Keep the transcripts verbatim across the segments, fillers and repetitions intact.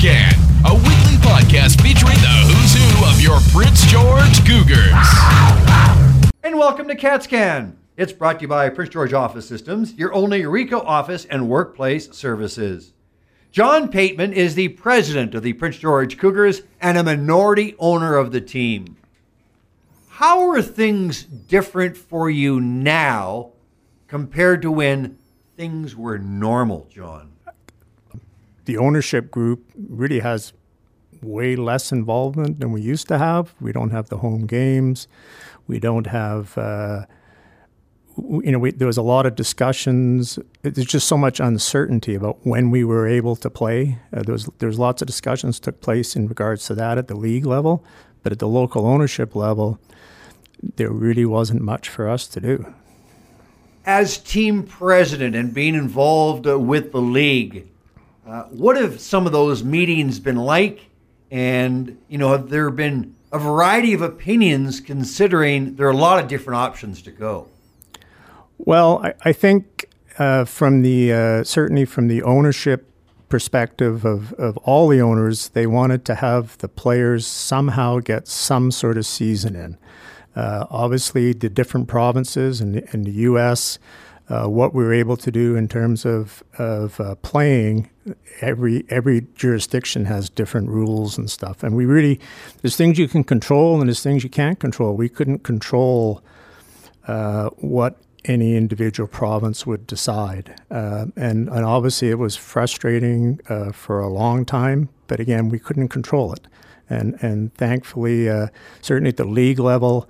Scan, a weekly podcast featuring the who's who of your Prince George Cougars. And welcome to Cat Scan. It's brought to you by Prince George Office Systems, your only Ricoh office and workplace services. John Pateman is the president of the Prince George Cougars and a minority owner of the team. How are things different for you now compared to when things were normal, John? The ownership group really has way less involvement than we used to have. We don't have the home games. We don't have, uh, you know, we, there was a lot of discussions. There's just so much uncertainty about when we were able to play. Uh, there was, there was lots of discussions took place in regards to that at the league level, but at the local ownership level, there really wasn't much for us to do. As team president and being involved uh, with the league, uh, what have some of those meetings been like? And, you know, have there been a variety of opinions considering there are a lot of different options to go? Well, I, I think uh, from the, uh, certainly from the ownership perspective of, of all the owners, they wanted to have the players somehow get some sort of season in. Uh, obviously, the different provinces and in, in the U S, uh, what we were able to do in terms of of uh, playing, every every jurisdiction has different rules and stuff. And we really, there's things you can control and there's things you can't control. We couldn't control uh, what any individual province would decide. Uh, and, and obviously, it was frustrating uh, for a long time. But again, we couldn't control it. And and thankfully, uh, certainly at the league level,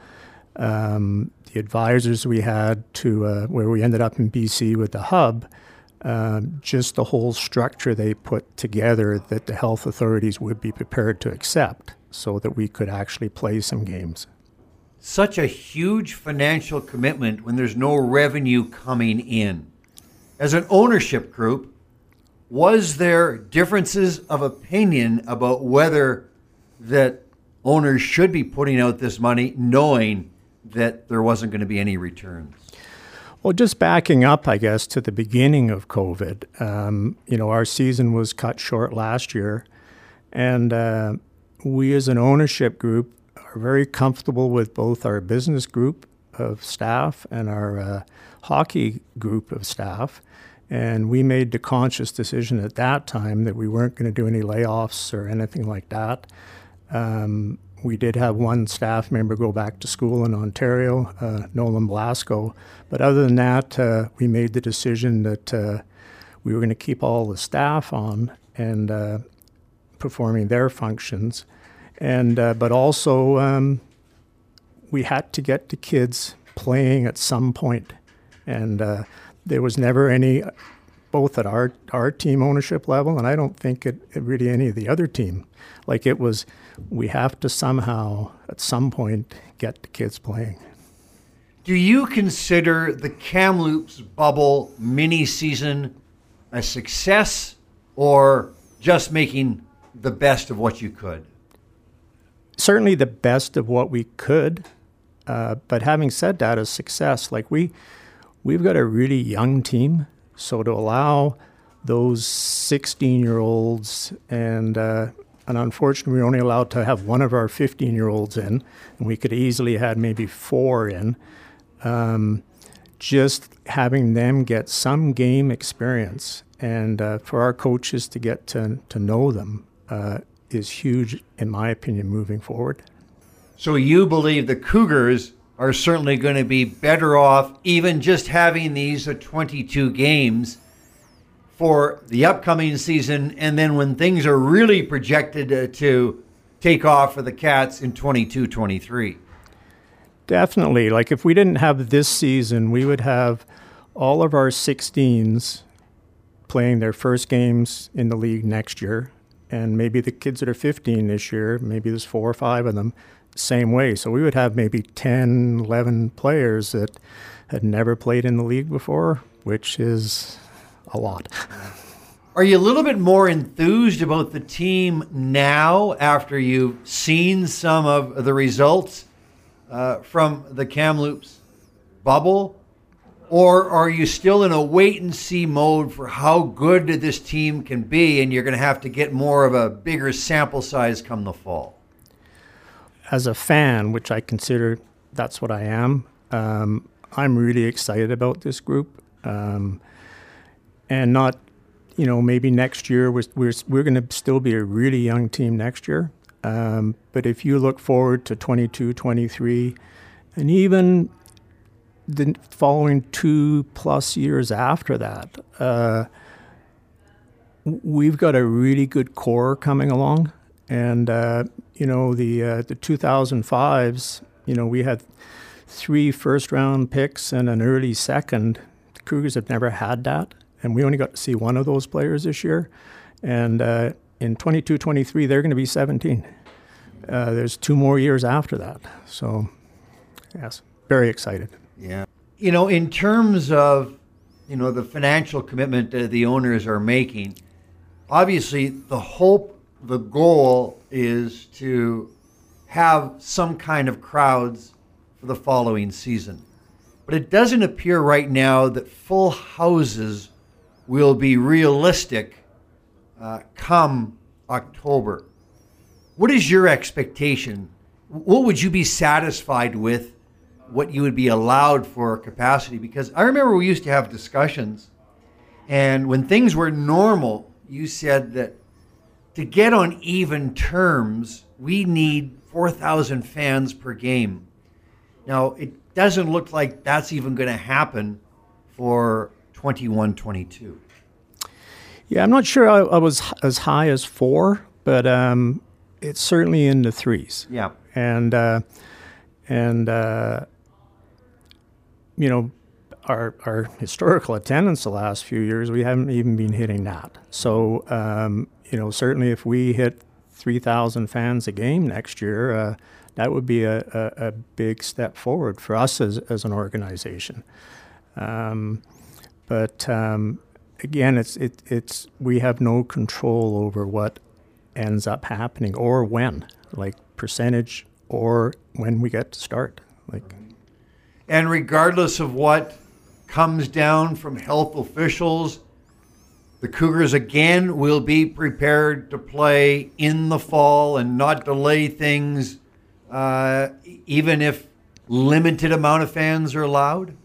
um, the advisors we had to uh, where we ended up in B C with the hub, um, just the whole structure they put together that the health authorities would be prepared to accept so that we could actually play some games. Such a huge financial commitment when there's no revenue coming in. As an ownership group, was there differences of opinion about whether that owners should be putting out this money knowing that there wasn't going to be any returns? Well, just backing up, I guess, to the beginning of COVID, um, you know, our season was cut short last year, and uh, we as an ownership group are very comfortable with both our business group of staff and our uh, hockey group of staff. And we made the conscious decision at that time that we weren't going to do any layoffs or anything like that. Um, we did have one staff member go back to school in Ontario, uh, Nolan Blasco. But other than that, uh, we made the decision that uh, we were going to keep all the staff on and uh, performing their functions. And uh, but also, um, we had to get the kids playing at some point. And uh, there was never any, both at our, our team ownership level, and I don't think it, it really any of the other team. Like it was, we have to somehow, at some point, get the kids playing. Do you consider the Kamloops bubble mini season a success or just making the best of what you could? Certainly the best of what we could. Uh, but having said that, a success, like we, we've got a really young team. So to allow those sixteen-year-olds and uh, and unfortunately, we were only allowed to have one of our fifteen-year-olds in, and we could easily have maybe four in. Um, just having them get some game experience and uh, for our coaches to get to, to know them uh, is huge, in my opinion, moving forward. So you believe the Cougars are certainly going to be better off even just having these uh, twenty-two games for the upcoming season, and then when things are really projected uh, to take off for the Cats in twenty-two twenty-three. Definitely. Like if we didn't have this season, we would have all of our sixteens playing their first games in the league next year, and maybe the kids that are fifteen this year, maybe there's four or five of them, same way. So we would have maybe ten, eleven players that had never played in the league before, which is a lot. Are you a little bit more enthused about the team now after you've seen some of the results uh, from the Kamloops bubble? Or are you still in a wait-and-see mode for how good this team can be, and you're going to have to get more of a bigger sample size come the fall? As a fan, which I consider that's what I am, um, I'm really excited about this group. Um, and not, you know, maybe next year we're, we're, we're going to still be a really young team next year. Um, but if you look forward to twenty-two, twenty-three, and even the following two plus years after that, uh, we've got a really good core coming along. And, uh, you know, the uh, the two thousand fives, you know, we had three first-round picks and an early second. The Cougars have never had that, and we only got to see one of those players this year. And uh, in twenty-two, twenty-three, they're going to be seventeen. Uh, there's two more years after that. So, yes, very excited. Yeah. You know, in terms of, you know, the financial commitment that the owners are making, obviously the hope, the goal is to have some kind of crowds for the following season. But it doesn't appear right now that full houses will be realistic uh, come October. What is your expectation? What would you be satisfied with, what you would be allowed for capacity? Because I remember we used to have discussions, and when things were normal, you said that to get on even terms, we need four thousand fans per game. Now, it doesn't look like that's even going to happen for twenty-one twenty-two. Yeah, I'm not sure I, I was as high as four, but um, it's certainly in the threes. Yeah. And, uh, and uh, you know, our our historical attendance the last few years, we haven't even been hitting that. So, um, you know, certainly if we hit three thousand fans a game next year, uh, that would be a, a, a big step forward for us as, as an organization. Um, but um, again, it's it, it's we have no control over what ends up happening or when, like percentage or when we get to start. Like, and regardless of what comes down from health officials, the Cougars again will be prepared to play in the fall and not delay things, uh, even if limited amount of fans are allowed?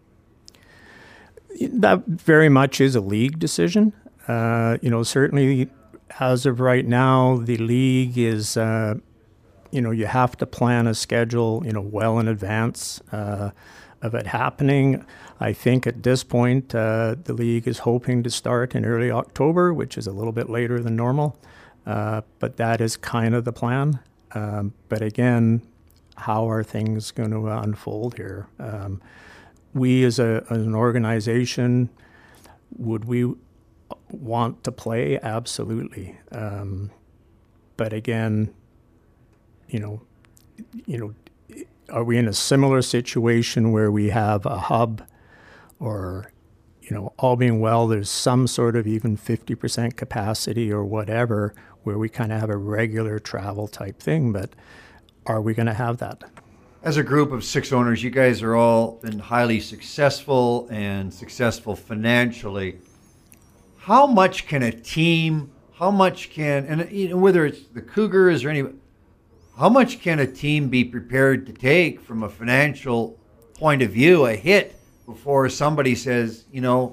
That very much is a league decision. Uh, you know, certainly as of right now, the league is, uh, you know, you have to plan a schedule, you know, well in advance uh, of it happening. I think at this point, uh, the league is hoping to start in early October, which is a little bit later than normal. Uh, but that is kind of the plan. Um, but again, how are things going to unfold here? Um, we as, a, as an organization, would we want to play? Absolutely. Um, but again, you know, you know, are we in a similar situation where we have a hub, or, you know, all being well, there's some sort of even fifty percent capacity or whatever, where we kind of have a regular travel type thing, but are we going to have that? As a group of six owners, you guys are all been highly successful and successful financially. How much can a team, how much can, and you know, whether it's the Cougars or any, how much can a team be prepared to take from a financial point of view, a hit, before somebody says, you know,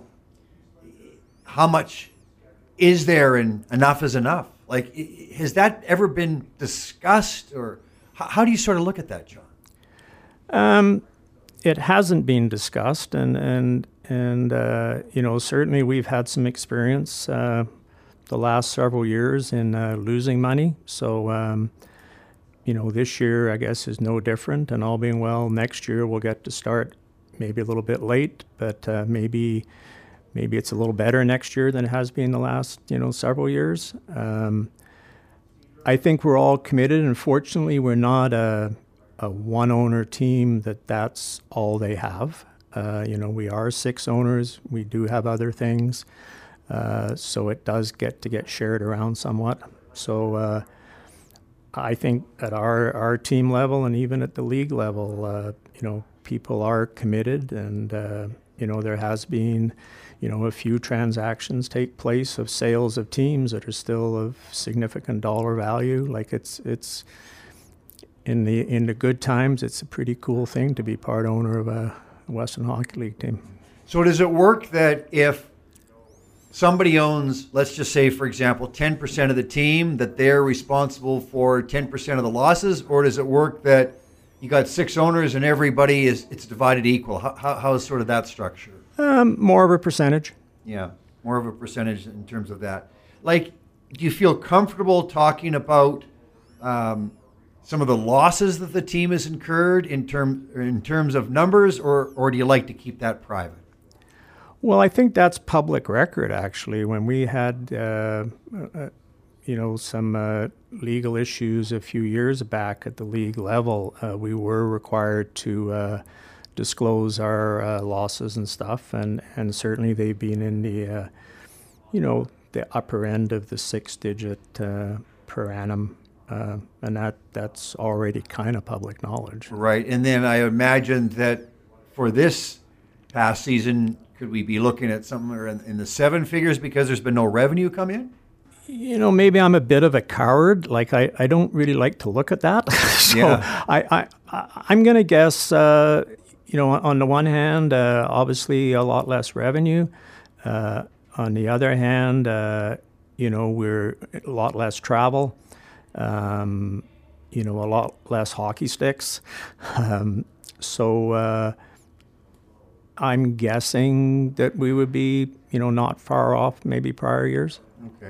how much is there and enough is enough? Like, has that ever been discussed, or how, how do you sort of look at that, John? Um, it hasn't been discussed, and and and uh, you know, certainly we've had some experience uh, the last several years in uh, losing money. So, um, you know, this year I guess is no different, and all being well, next year we'll get to start maybe a little bit late, but uh, maybe maybe it's a little better next year than it has been the last, you know, several years. Um, I think we're all committed, and fortunately we're not a, a one-owner team that that's all they have. Uh, you know, we are six owners. We do have other things, uh, so it does get to get shared around somewhat. So uh, I think at our, our team level and even at the league level, uh, you know, people are committed, and uh, you know, there has been, you know, a few transactions take place of sales of teams that are still of significant dollar value. Like it's it's in the in the good times, it's a pretty cool thing to be part owner of a Western Hockey League team. So does it work that if somebody owns, let's just say, for example, ten percent of the team, that they're responsible for ten percent of the losses? Or does it work that you got six owners and everybody is, it's divided equal? How, how, how is sort of that structure? Um, more of a percentage. Yeah, more of a percentage in terms of that. Like, do you feel comfortable talking about um, some of the losses that the team has incurred in, term, in terms of numbers, or, or do you like to keep that private? Well, I think that's public record, actually. When we had, uh, uh, you know, some uh, legal issues a few years back at the league level, uh, we were required to uh, disclose our uh, losses and stuff, and, and certainly they've been in the, uh, you know, the upper end of the six-digit uh, per annum, uh, and that that's already kind of public knowledge. Right, and then I imagine that for this past season, could we be looking at somewhere in, in the seven figures because there's been no revenue come in? You know, maybe I'm a bit of a coward. Like, I, I don't really like to look at that. so Yeah. I, I, I'm going to guess, uh, you know, on the one hand, uh, obviously a lot less revenue. Uh, on the other hand, uh, you know, we're a lot less travel, um, you know, a lot less hockey sticks. Um, so uh, I'm guessing that we would be, you know, not far off maybe prior years. Okay.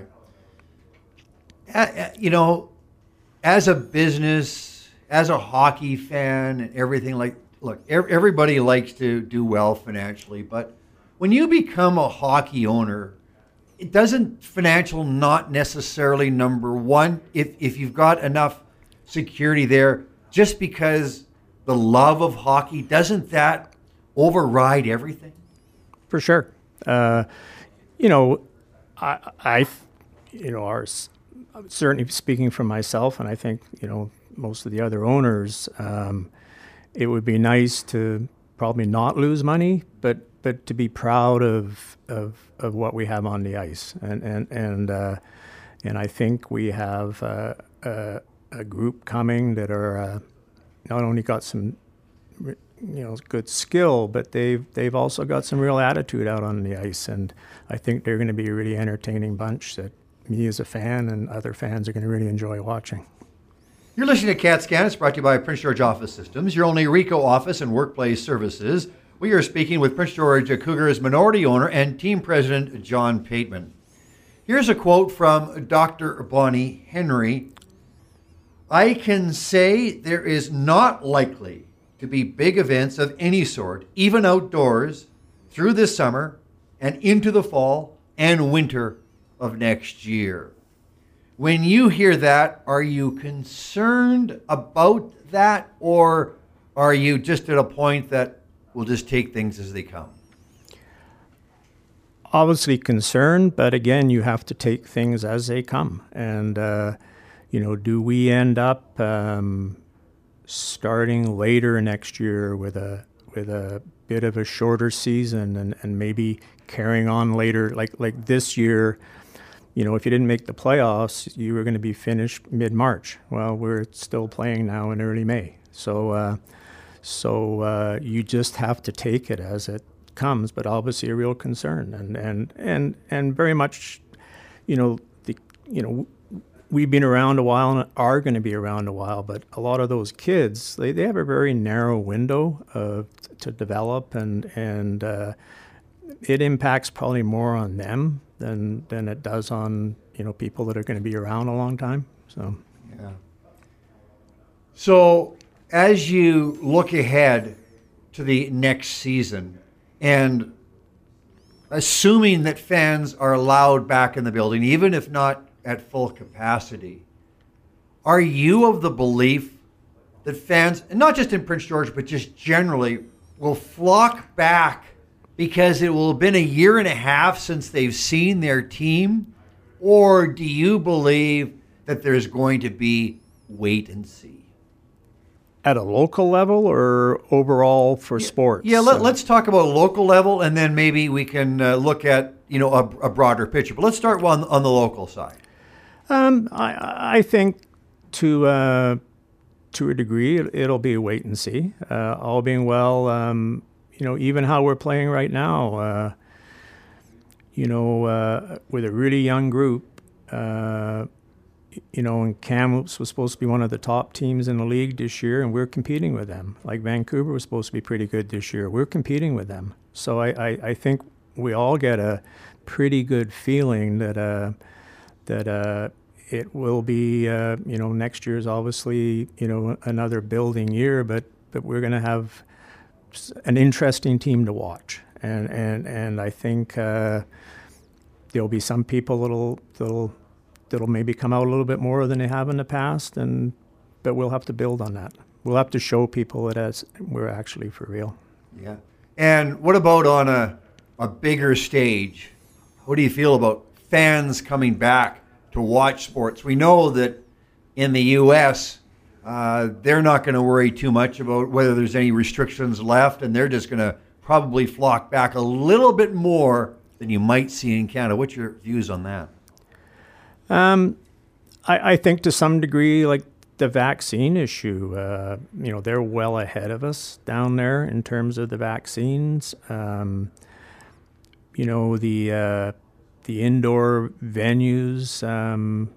Uh, you know, as a business, as a hockey fan and everything, like, look, everybody likes to do well financially, but when you become a hockey owner, it doesn't financial not necessarily number one if, if you've got enough security there, just because the love of hockey, doesn't that override everything? For sure. Uh, you know, I, I, you know, our, certainly speaking for myself, and I think, you know, most of the other owners, um, it would be nice to probably not lose money, but but to be proud of of, of what we have on the ice, and and and uh, and I think we have uh, a, a group coming that are uh, not only got some, you know, good skill, but they've they've also got some real attitude out on the ice, and I think they're going to be a really entertaining bunch that me as a fan and other fans are going to really enjoy watching. You're listening to CatScan. It's brought to you by Prince George Office Systems, your only Ricoh office and workplace services. We are speaking with Prince George Cougars minority owner and team president John Pateman. Here's a quote from Doctor Bonnie Henry. I can say there is not likely to be big events of any sort, even outdoors, through this summer and into the fall and winter of next year. When you hear that, are you concerned about that, or are you just at a point that we'll just take things as they come? Obviously concerned, but again, you have to take things as they come. And, uh, you know, do we end up um, starting later next year with a with a bit of a shorter season, and, and maybe carrying on later, like like this year? You know, if you didn't make the playoffs, you were going to be finished mid-March. Well, we're still playing now in early May. So uh, so uh, you just have to take it as it comes, but obviously a real concern. And and, and, and very much, you know, the you know, we've been around a while and are going to be around a while, but a lot of those kids, they, they have a very narrow window uh, to develop, and, and uh, it impacts probably more on them than than it does on, you know, people that are going to be around a long time. So yeah. So as you look ahead to the next season, and assuming that fans are allowed back in the building, even if not at full capacity, are you of the belief that fans, and not just in Prince George, but just generally, will flock back because it will have been a year and a half since they've seen their team? Or do you believe that there's going to be wait and see? At a local level or overall for sports? Yeah, let, let's talk about local level, and then maybe we can uh, look at you know a, a broader picture. But let's start on on the local side. Um, I, I think to uh, to a degree it, it'll be a wait and see. Uh, all being well, um, you know, even how we're playing right now, uh, you know, uh, with a really young group. Uh, You know, and Kamloops was supposed to be one of the top teams in the league this year, and we're competing with them. Like Vancouver was supposed to be pretty good this year. We're competing with them. So I, I, I think we all get a pretty good feeling that uh, that uh, it will be, uh, you know, next year's obviously, you know, another building year, but, but we're going to have an interesting team to watch. And, and, and I think uh, there'll be some people that'll, that'll that'll maybe come out a little bit more than they have in the past, and but we'll have to build on that. We'll have to show people that as we're actually for real. Yeah. And what about on a, a bigger stage? What do you feel about fans coming back to watch sports? We know that in the U S, uh, they're not going to worry too much about whether there's any restrictions left, and they're just going to probably flock back a little bit more than you might see in Canada. What's your views on that? Um, I, I think to some degree, like the vaccine issue, uh, you know, they're well ahead of us down there in terms of the vaccines. Um, you know, the uh, the indoor venues. Um,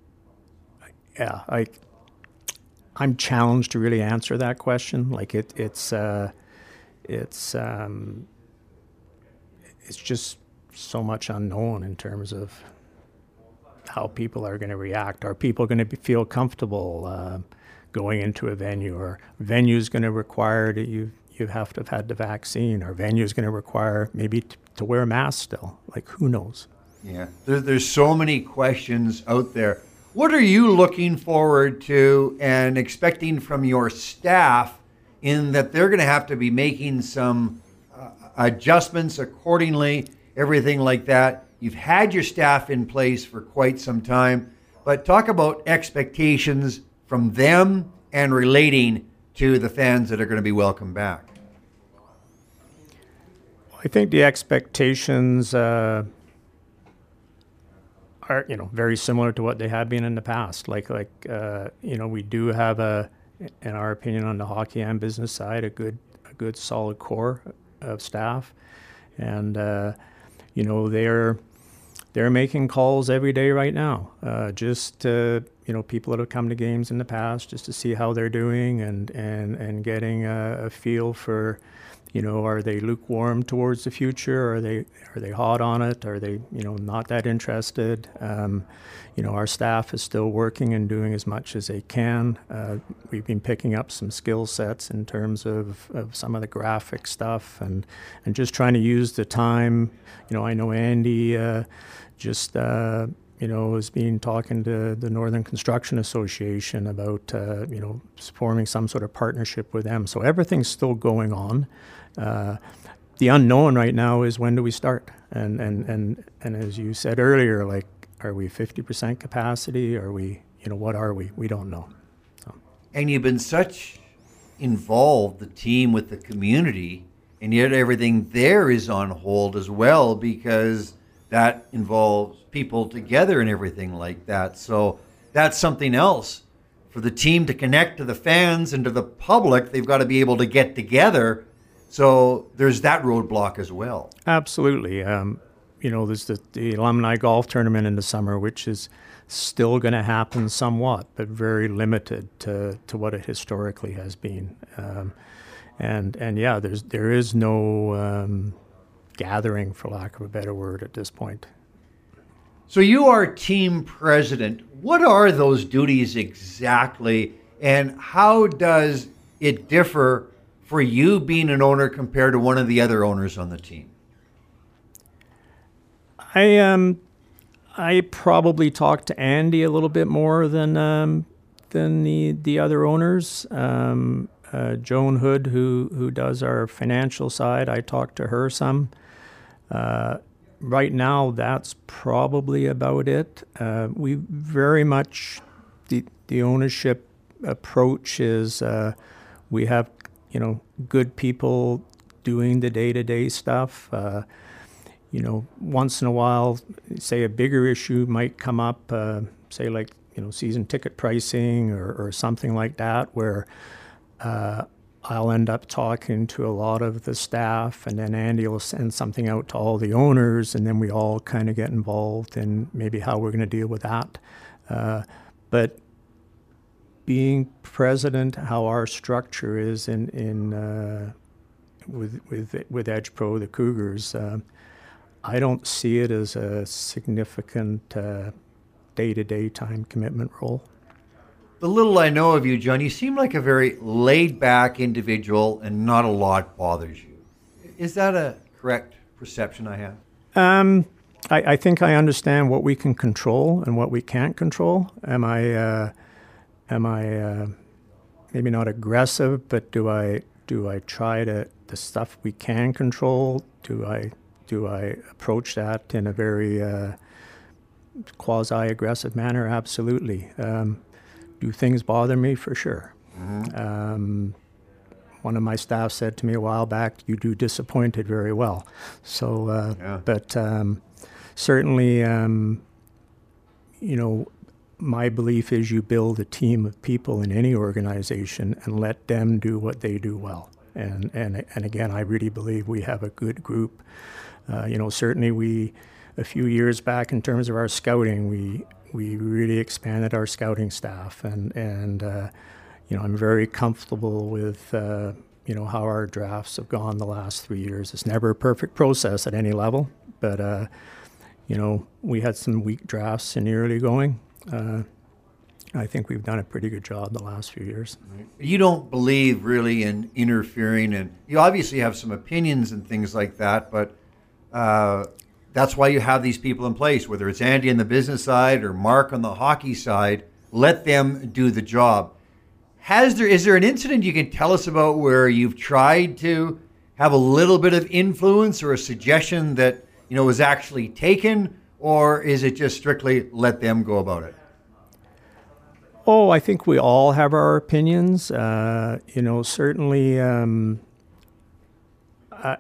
yeah, I I'm challenged to really answer that question. Like it, it's uh, it's um, it's just so much unknown in terms of how people are going to react. Are people going to feel comfortable uh, going into a venue? Or venue's going to require that you you have to have had the vaccine? Or venue's going to require maybe t- to wear a mask still? Like, who knows? Yeah, there, there's so many questions out there. What are you looking forward to and expecting from your staff in that they're going to have to be making some uh, adjustments accordingly, everything like that? You've had your staff in place for quite some time, but talk about expectations from them and relating to the fans that are going to be welcome back. I think the expectations uh, are, you know, very similar to what they have been in the past. Like, like uh, you know, we do have a, in our opinion, on the hockey and business side, a good, a good solid core of staff, and uh, you know, they're they're making calls every day right now, uh, just to, you know, people that have come to games in the past, just to see how they're doing, and and and getting a, a feel for, you know, are they lukewarm towards the future? Are they are they hot on it? Are they, you know, not that interested? Um, you know, our staff is still working and doing as much as they can. Uh, we've been picking up some skill sets in terms of, of some of the graphic stuff, and and just trying to use the time. You know, I know Andy uh, just uh, you know has been talking to the Northern Construction Association about uh, you know forming some sort of partnership with them. So everything's still going on. Uh, the unknown right now is, when do we start? And and and and as you said earlier, like, are we fifty percent capacity? Are we, you know, what are we? We don't know. So. And you've been such involved, the team, with the community, and yet everything there is on hold as well, because that involves people together and everything like that. So that's something else. For the team to connect to the fans and to the public, they've got to be able to get together. So there's that roadblock as well. Absolutely. Um, you know, there's the, the alumni golf tournament in the summer, which is still going to happen somewhat, but very limited to, to what it historically has been. Um, and and yeah, there's there is no um, gathering, for lack of a better word, at this point. So you are team president. What are those duties exactly, and how does it differ for you being an owner compared to one of the other owners on the team? I um, I probably talked to Andy a little bit more than um, than the the other owners. Um, uh, Joan Hood, who who does our financial side, I talked to her some. Uh, right now, that's probably about it. Uh, we very much the the ownership approach is uh, we have, you know, good people doing the day-to-day stuff. Uh, you know, once in a while, say a bigger issue might come up, uh, say like, you know, season ticket pricing or, or something like that, where uh, I'll end up talking to a lot of the staff, and then Andy will send something out to all the owners, and then we all kind of get involved in maybe how we're going to deal with that. Uh, but being president, how our structure is in in uh, with with with Edge Pro, the Cougars, uh, I don't see it as a significant uh, day-to-day time commitment role. The little I know of you, John, you seem like a very laid-back individual, and not a lot bothers you. Is that a correct perception I have? Um, I, I think I understand what we can control and what we can't control. Am I, uh, am I uh, maybe not aggressive, but do I do I try to the stuff we can control? Do I do I approach that in a very uh, quasi-aggressive manner? Absolutely. Um, Do things bother me? For sure. Mm-hmm. Um, one of my staff said to me a while back, "You do disappointed very well." So, uh, yeah. but um, certainly, um, you know, my belief is you build a team of people in any organization and let them do what they do well. And and and again, I really believe we have a good group. Uh, you know, certainly we, a few years back in terms of our scouting, we. We really expanded our scouting staff, and and uh, you know, I'm very comfortable with uh, you know how our drafts have gone the last three years. It's never a perfect process at any level, but uh, you know, we had some weak drafts in the early going. Uh, I think we've done a pretty good job the last few years. You don't believe really in interfering, and you obviously have some opinions and things like that, but. Uh, That's why you have these people in place, whether it's Andy on the business side or Mark on the hockey side. Let them do the job. Has there is there an incident you can tell us about where you've tried to have a little bit of influence or a suggestion that, you know, was actually taken, or is it just strictly let them go about it? Oh, I think we all have our opinions. Uh, you know, certainly, um, I,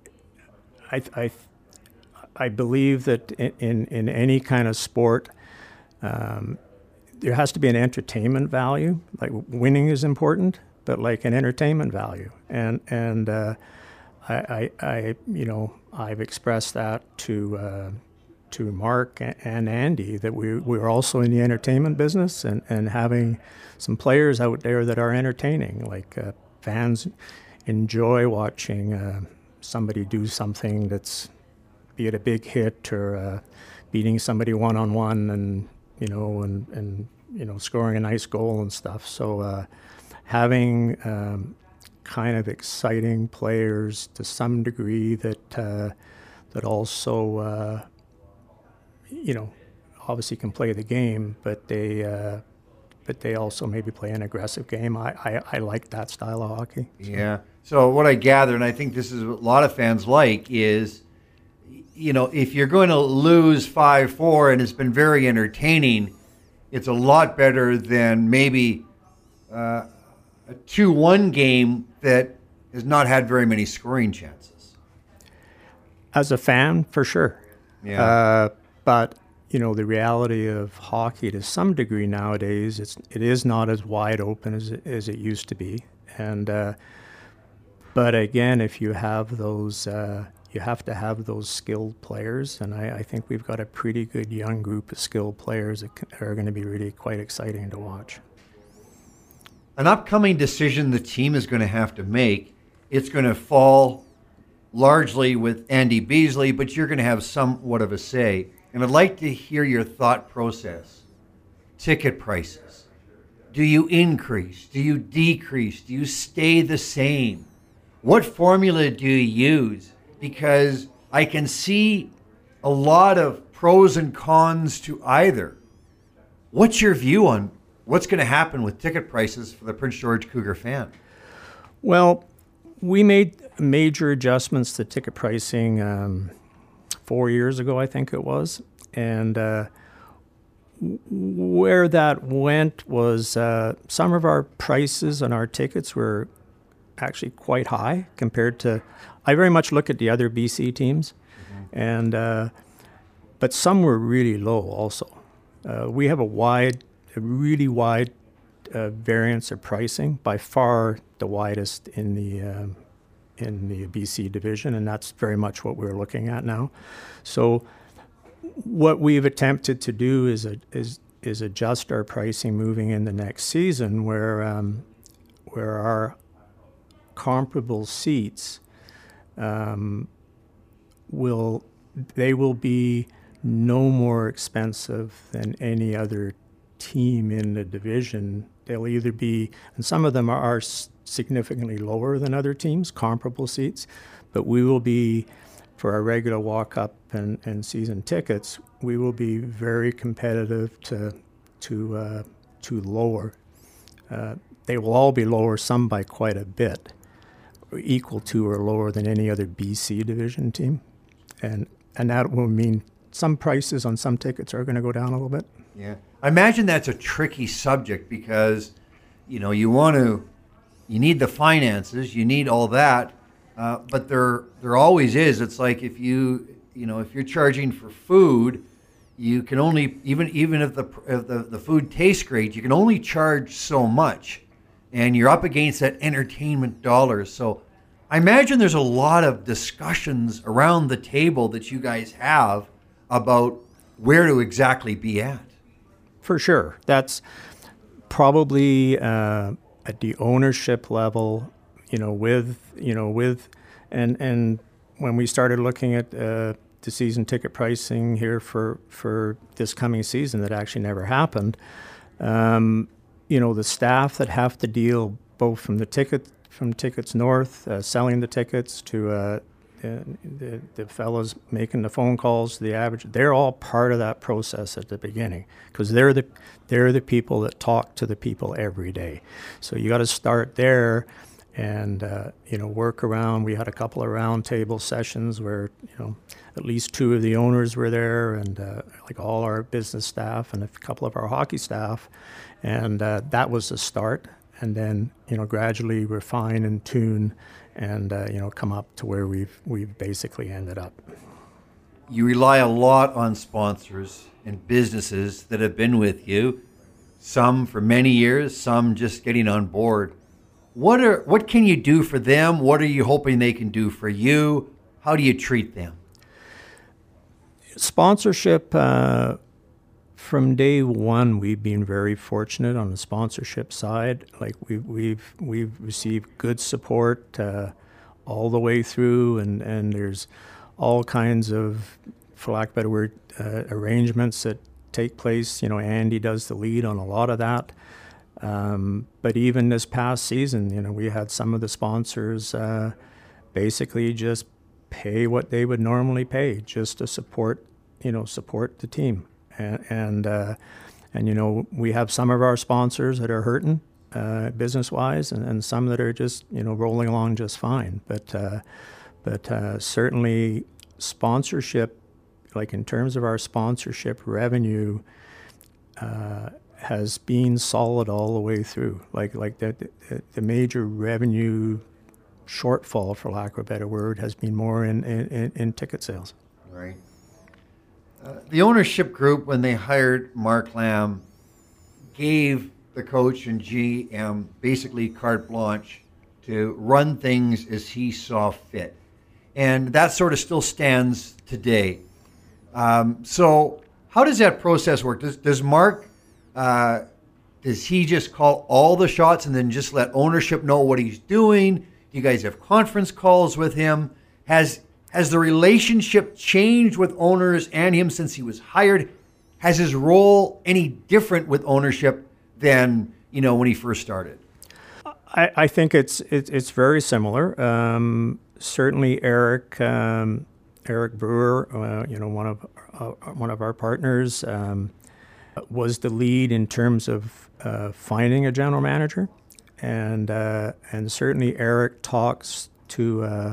I, I I believe that in, in, in any kind of sport, um, there has to be an entertainment value. Like winning is important, but like an entertainment value. And and uh, I, I, I, you know, I've expressed that to uh, to Mark and Andy that we we're also in the entertainment business, and, and having some players out there that are entertaining. Like uh, fans enjoy watching uh, somebody do something that's, be it a big hit or uh, beating somebody one-on-one and, you know, and, and, you know, scoring a nice goal and stuff. So uh, having um, kind of exciting players to some degree that uh, that also, uh, you know, obviously can play the game, but they uh, but they also maybe play an aggressive game. I, I, I like that style of hockey. So. Yeah. So what I gather, and I think this is what a lot of fans like, is, you know, if you're going to lose five four and it's been very entertaining, it's a lot better than maybe uh, a two one game that has not had very many scoring chances. As a fan, for sure. Yeah. Uh, but, you know, the reality of hockey to some degree nowadays, it's, it is not as wide open as it, as it used to be. And uh, but again, if you have those... Uh, You have to have those skilled players, and I, I think we've got a pretty good young group of skilled players that are going to be really quite exciting to watch. An upcoming decision the team is going to have to make, it's going to fall largely with Andy Beasley, but you're going to have somewhat of a say. And I'd like to hear your thought process. Ticket prices. Do you increase? Do you decrease? Do you stay the same? What formula do you use? Because I can see a lot of pros and cons to either. What's your view on what's going to happen with ticket prices for the Prince George Cougar fan? Well, we made major adjustments to ticket pricing um, four years ago, I think it was. And uh, where that went was uh, some of our prices on our tickets were actually quite high compared to. I very much look at the other B C teams, mm-hmm. and uh, but some were really low also. Uh, we have a wide, a really wide uh, variance of pricing, by far the widest in the um, in the B C division, and that's very much what we're looking at now. So what we've attempted to do is a, is is adjust our pricing moving in the next season, where um, where our comparable seats um, will they will be no more expensive than any other team in the division. They'll either be, and some of them are, are significantly lower than other teams, comparable seats, but we will be, for our regular walk-up and, and season tickets, we will be very competitive to to uh, to lower. Uh, they will all be lower, some by quite a bit, equal to or lower than any other B C division team, and and that will mean some prices on some tickets are going to go down a little bit. Yeah, I imagine that's a tricky subject because, you know, you want to, you need the finances, you need all that, uh, but there there always is. It's like if you, you know, if you're charging for food, you can only, even even if the if the, the food tastes great, you can only charge so much, and you're up against that entertainment dollars. So I imagine there's a lot of discussions around the table that you guys have about where to exactly be at. For sure. That's probably uh, at the ownership level, you know, with, you know, with, and and when we started looking at uh, the season ticket pricing here for, for this coming season that actually never happened, um, you know, the staff that have to deal both from the ticket, from Tickets North, uh, selling the tickets, to uh, the, the, the fellows making the phone calls, the average, they're all part of that process at the beginning, because they're the they're the people that talk to the people every day. So you got to start there, and uh, you know, work around. We had a couple of round table sessions where, you know, at least two of the owners were there, and uh, like all our business staff and a couple of our hockey staff, and uh, that was the start. And then, you know, gradually refine and tune, and uh, you know, come up to where we've we've basically ended up. You rely a lot on sponsors and businesses that have been with you, some for many years, some just getting on board. What are what can you do for them? What are you hoping they can do for you? How do you treat them? Sponsorship. Uh, From day one, we've been very fortunate on the sponsorship side. Like we've we've we've received good support uh, all the way through, and, and there's all kinds of, for lack of a better word, uh, arrangements that take place. You know, Andy does the lead on a lot of that. Um, but even this past season, you know, we had some of the sponsors uh, basically just pay what they would normally pay just to support, you know, support the team. And and, uh, and you know, we have some of our sponsors that are hurting uh, business-wise, and, and some that are just, you know, rolling along just fine. But uh, but uh, certainly sponsorship, like in terms of our sponsorship revenue, uh, has been solid all the way through. Like like the, the the major revenue shortfall, for lack of a better word, has been more in in, in ticket sales. Right. Uh, the ownership group, when they hired Mark Lamb, gave the coach and G M basically carte blanche to run things as he saw fit. And that sort of still stands today. Um, so how does that process work? Does, does Mark, uh, does he just call all the shots and then just let ownership know what he's doing? Do you guys have conference calls with him? Has Has the relationship changed with owners and him since he was hired? Has his role any different with ownership than, you know, when he first started? I, I think it's it, it's very similar. Um, certainly, Eric um, Eric Brewer, uh, you know, one of uh, one of our partners, um, was the lead in terms of uh, finding a general manager, and uh, and certainly Eric talks to Uh,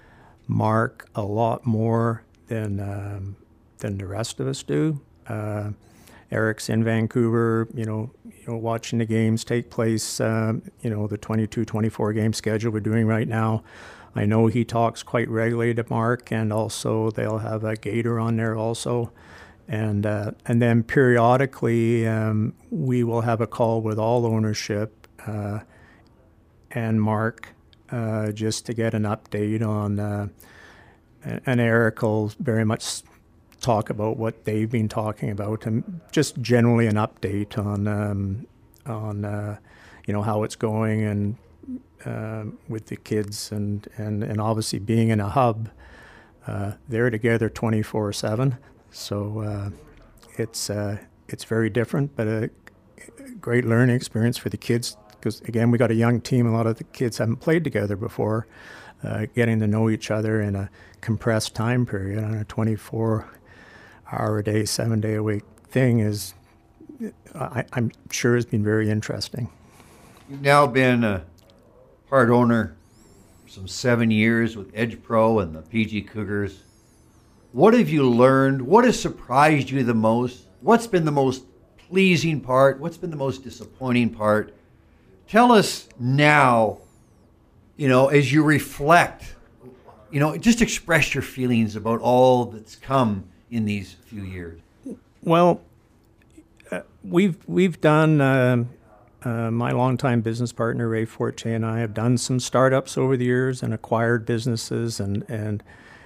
Mark a lot more than um, than the rest of us do, uh, Eric's in Vancouver, you know, you know, watching the games take place, um, you know, the twenty-two twenty-four game schedule we're doing right now. I know he talks quite regularly to Mark, and also they'll have a Gator on there also. And uh, and then periodically um, we will have a call with all ownership uh, and Mark uh, just to get an update on, uh, and Eric will very much talk about what they've been talking about, and just generally an update on um, on uh, you know, how it's going, and uh, with the kids, and, and, and obviously being in a hub, uh, they're together twenty-four seven. So uh, it's uh, it's very different, but a great learning experience for the kids, because again, we got a young team. A lot of the kids haven't played together before. Uh, getting to know each other in a compressed time period on a twenty-four hour a day, seven day a week thing is, I, I'm sure, has been very interesting. You've now been a part owner for some seven years with Edge Pro and the P G Cougars. What have you learned? What has surprised you the most? What's been the most pleasing part? What's been the most disappointing part? Tell us now, you know, as you reflect, you know, just express your feelings about all that's come in these few years. Well, uh, we've we've done, uh, uh, my longtime business partner, Ray Forte, and I have done some startups over the years and acquired businesses, and, and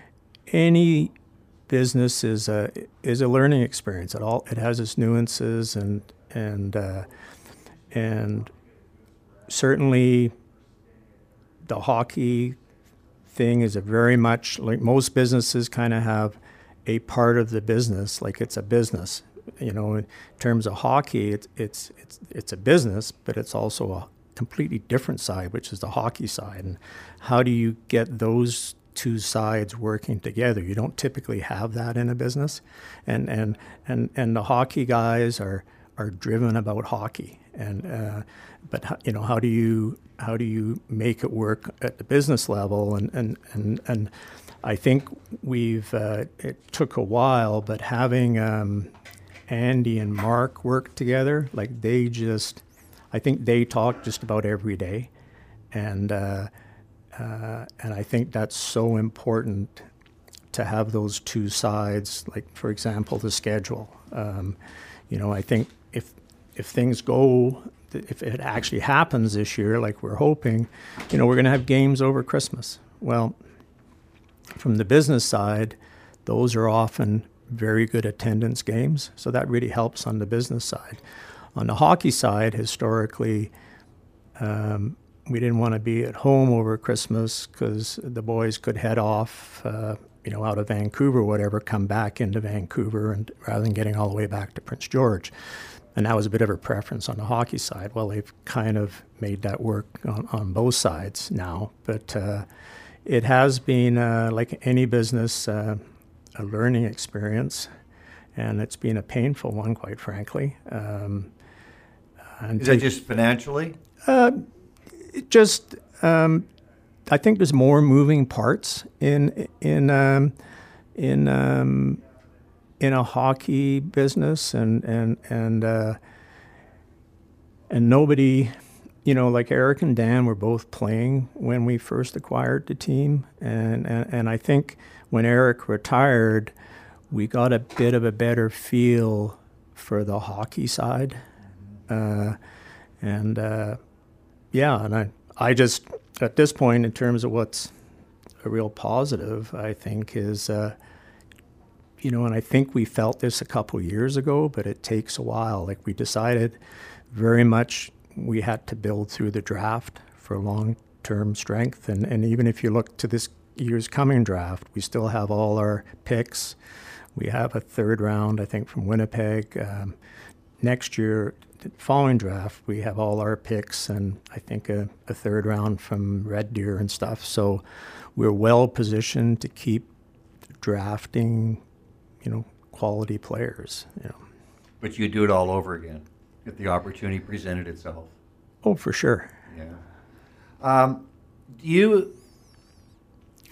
any business is a is a learning experience. It all it has its nuances, and and uh, and certainly the hockey thing is a very much like most businesses kind of have a part of the business like it's a business. You know, in terms of hockey, it's it's it's it's a business, but it's also a completely different side, which is the hockey side. And how do you get those two sides working together? You don't typically have that in a business, and and and and the hockey guys are are driven about hockey, and uh, but you know, how do you how do you make it work at the business level? And and and, and I think we've uh, it took a while, but having um, Andy and Mark work together, like they just, I think they talk just about every day, and. Uh, Uh, and I think that's so important to have those two sides. Like, for example, the schedule. Um, you know, I think if if things go, if it actually happens this year, like we're hoping, you know, we're going to have games over Christmas. Well, from the business side, those are often very good attendance games, so that really helps on the business side. On the hockey side, historically, um, we didn't want to be at home over Christmas because the boys could head off, uh, you know, out of Vancouver or whatever, come back into Vancouver, and rather than getting all the way back to Prince George. And that was a bit of a preference on the hockey side. Well, they've kind of made that work on, on both sides now. But uh, it has been, uh, like any business, uh, a learning experience. And it's been a painful one, quite frankly. Um, Is that just financially? Uh, It just, um, I think there's more moving parts in in um, in um, in a hockey business, and and and uh, and nobody, you know, like Eric and Dan were both playing when we first acquired the team, and and, and I think when Eric retired, we got a bit of a better feel for the hockey side, uh, and. Uh, Yeah, and I, I just, at this point, in terms of what's a real positive, I think, is, uh, you know, and I think we felt this a couple years ago, but it takes a while. Like, we decided very much we had to build through the draft for long-term strength. And, and even if you look to this year's coming draft, we still have all our picks. We have a third round, I think, from Winnipeg. Um, next year, the following draft, we have all our picks, and I think a, a third round from Red Deer and stuff. So we're well positioned to keep drafting, you know, quality players. You know. But you do it all over again if the opportunity presented itself. Oh, for sure. Yeah. Um, do you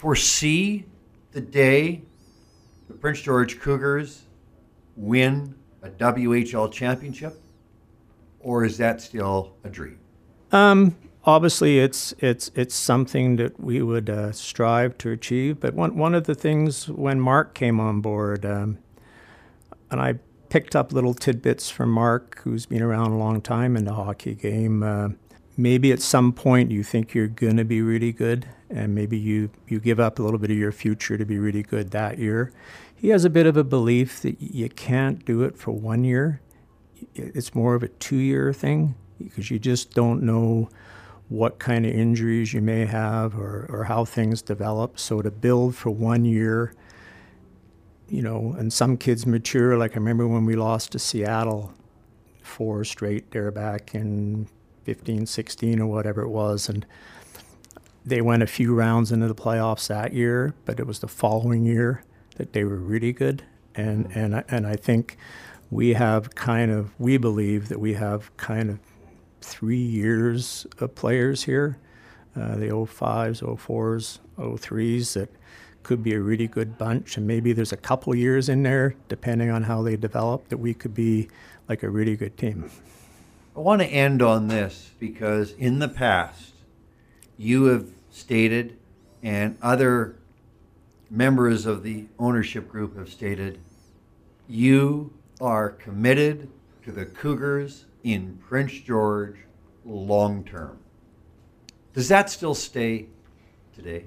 foresee the day the Prince George Cougars win a W H L championship, or is that still a dream? Um, obviously, it's it's it's something that we would uh, strive to achieve. But one one of the things when Mark came on board, um, and I picked up little tidbits from Mark, who's been around a long time in the hockey game. Uh, maybe at some point you think you're going to be really good, and maybe you, you give up a little bit of your future to be really good that year. He has a bit of a belief that you can't do it for one year. It's more of a two-year thing, because you just don't know what kind of injuries you may have or, or how things develop. So to build for one year, you know, and some kids mature. Like I remember when we lost to Seattle four straight there back in fifteen, sixteen or whatever it was. And they went a few rounds into the playoffs that year, but it was the following year that they were really good. And, and, and I think we have kind of, we believe that we have kind of three years of players here, uh, the oh fives, oh fours, oh threes that could be a really good bunch, and maybe there's a couple years in there, depending on how they develop, that we could be like a really good team. I want to end on this because in the past, you have stated, and other members of the ownership group have stated, you are committed to the Cougars in Prince George long term. Does that still stay today?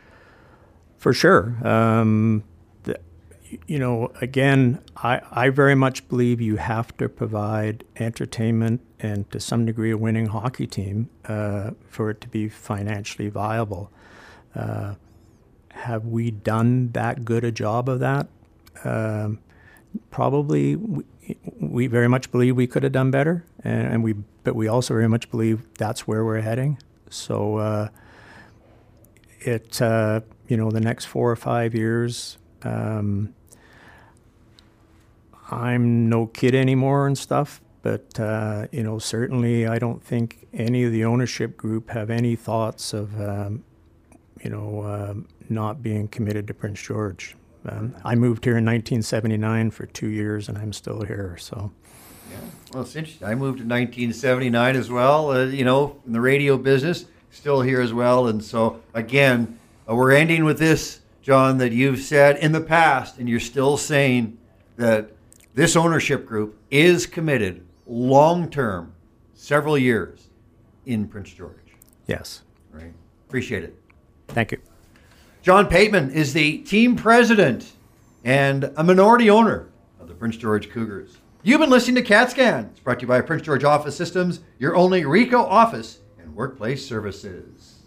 For sure. Um, the, you know, again, I, I very much believe you have to provide entertainment and to some degree a winning hockey team uh, for it to be financially viable. Uh, have we done that good a job of that? Um, probably. We, we very much believe we could have done better, and, and we, but we also very much believe that's where we're heading. So uh, it. Uh, You know, the next four or five years, um, I'm no kid anymore and stuff, but, uh, you know, certainly I don't think any of the ownership group have any thoughts of, um, you know, um, not being committed to Prince George. Um, I moved here in nineteen seventy-nine for two years, and I'm still here, so. Yeah, well, it's interesting. I moved in nineteen seventy-nine as well, uh, you know, in the radio business, still here as well, and so, again, Uh, we're ending with this, John, that you've said in the past, and you're still saying that this ownership group is committed long-term, several years, in Prince George. Yes. Right. Appreciate it. Thank you. John Pateman is the team president and a minority owner of the Prince George Cougars. You've been listening to CatScan. It's brought to you by Prince George Office Systems, your only Ricoh office and workplace services.